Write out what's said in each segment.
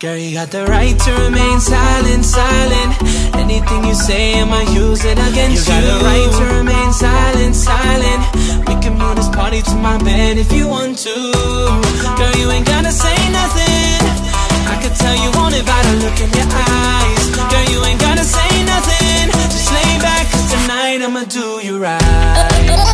Girl, you got the right to remain silent, silent. Anything you say, I'ma use it against you. You got the right to remain silent, silent. We can move this party to my bed if you want to. Girl, you ain't gotta say nothing. I could tell you want it by the look in your eyes. Girl, you ain't gotta say nothing. Just lay back, 'cause tonight I'ma do you right.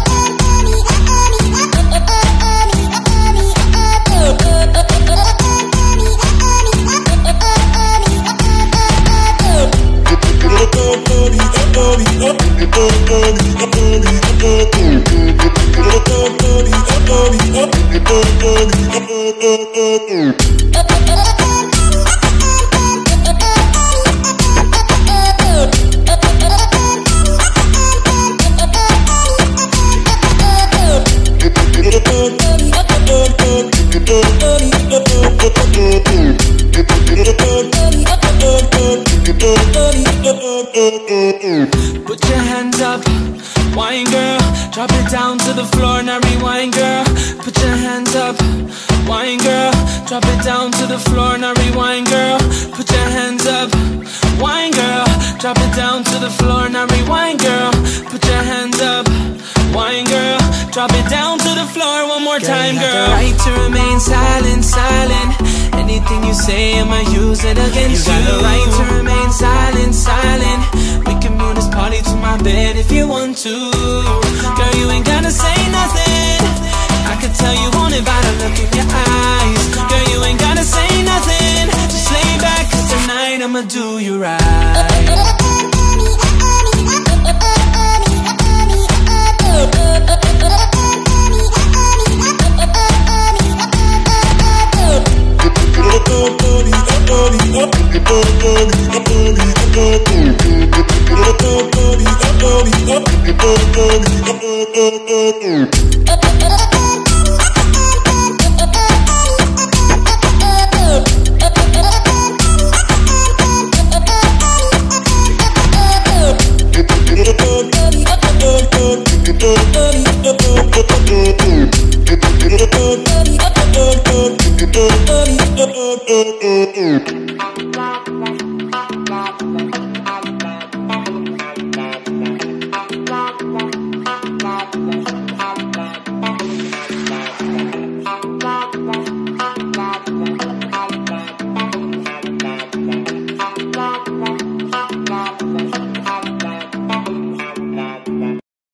Put your hands up, wine girl. Drop it down to the floor, now rewind girl. Put your hands up, wine girl. Drop it down to the floor, now rewind girl. Put your hands up, wine girl. Drop it down to the floor, now rewind girl. Put your hands up, wine girl. Drop it down to the floor one more time, girl. You got the right to remain silent, silent. Anything you say, I'ma use it against you. You got the right to remain silent, silent. We can move this party to my bed if you want to. Girl, you ain't gotta say nothing. I could tell you want it by the look in your eyes. Girl, you ain't gotta say nothing. Just lay back, 'cause tonight I'ma do you right. Body,